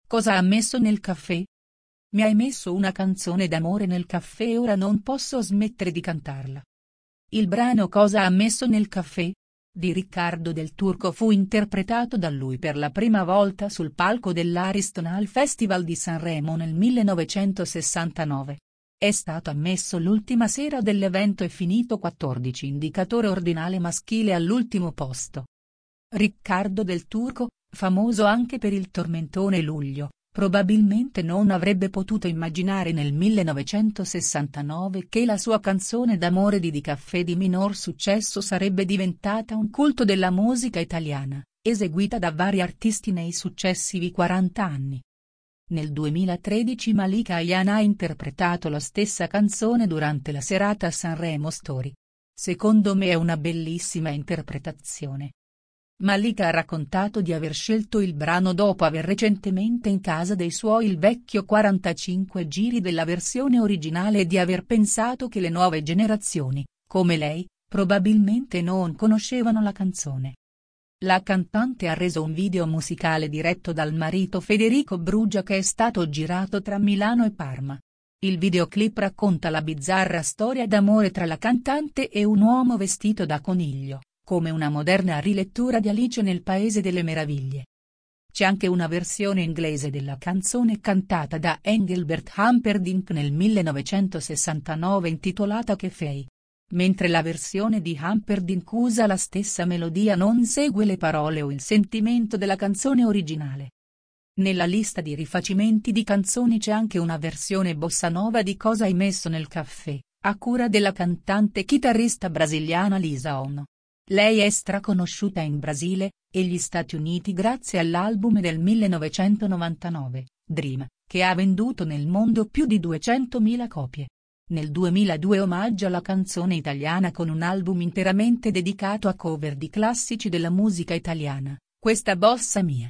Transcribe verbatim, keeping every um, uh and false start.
Cosa ha messo nel caffè? Mi hai messo una canzone d'amore nel caffè e ora non posso smettere di cantarla. Il brano Cosa ha messo nel caffè? Di Riccardo Del Turco fu interpretato da lui per la prima volta sul palco dell'Ariston al Festival di Sanremo nel millenovecentosessantanove. È stato ammesso l'ultima sera dell'evento e finito quattordici indicatore ordinale maschile all'ultimo posto. Riccardo Del Turco, famoso anche per il tormentone Luglio, probabilmente non avrebbe potuto immaginare nel millenovecentosessantanove che la sua canzone d'amore di Di Caffè di minor successo sarebbe diventata un culto della musica italiana, eseguita da vari artisti nei successivi quaranta anni. Nel duemilatredici Malika Ayane ha interpretato la stessa canzone durante la serata Sanremo Story. Secondo me è una bellissima interpretazione. Malika ha raccontato di aver scelto il brano dopo aver recentemente in casa dei suoi il vecchio quarantacinque giri della versione originale e di aver pensato che le nuove generazioni, come lei, probabilmente non conoscevano la canzone. La cantante ha reso un video musicale diretto dal marito Federico Brugia che è stato girato tra Milano e Parma. Il videoclip racconta la bizzarra storia d'amore tra la cantante e un uomo vestito da coniglio, come una moderna rilettura di Alice nel Paese delle Meraviglie. C'è anche una versione inglese della canzone cantata da Engelbert Humperdinck nel millenovecentosessantanove intitolata Che fei. Mentre la versione di Humperdinck usa la stessa melodia non segue le parole o il sentimento della canzone originale. Nella lista di rifacimenti di canzoni c'è anche una versione bossa nova di Cosa hai messo nel caffè, a cura della cantante chitarrista brasiliana Lisa Ono. Lei è straconosciuta in Brasile e gli Stati Uniti grazie all'album del millenovecentonovantanove, Dream, che ha venduto nel mondo più di duecentomila copie. Nel duemiladue omaggia la canzone italiana con un album interamente dedicato a cover di classici della musica italiana, Questa bossa mia.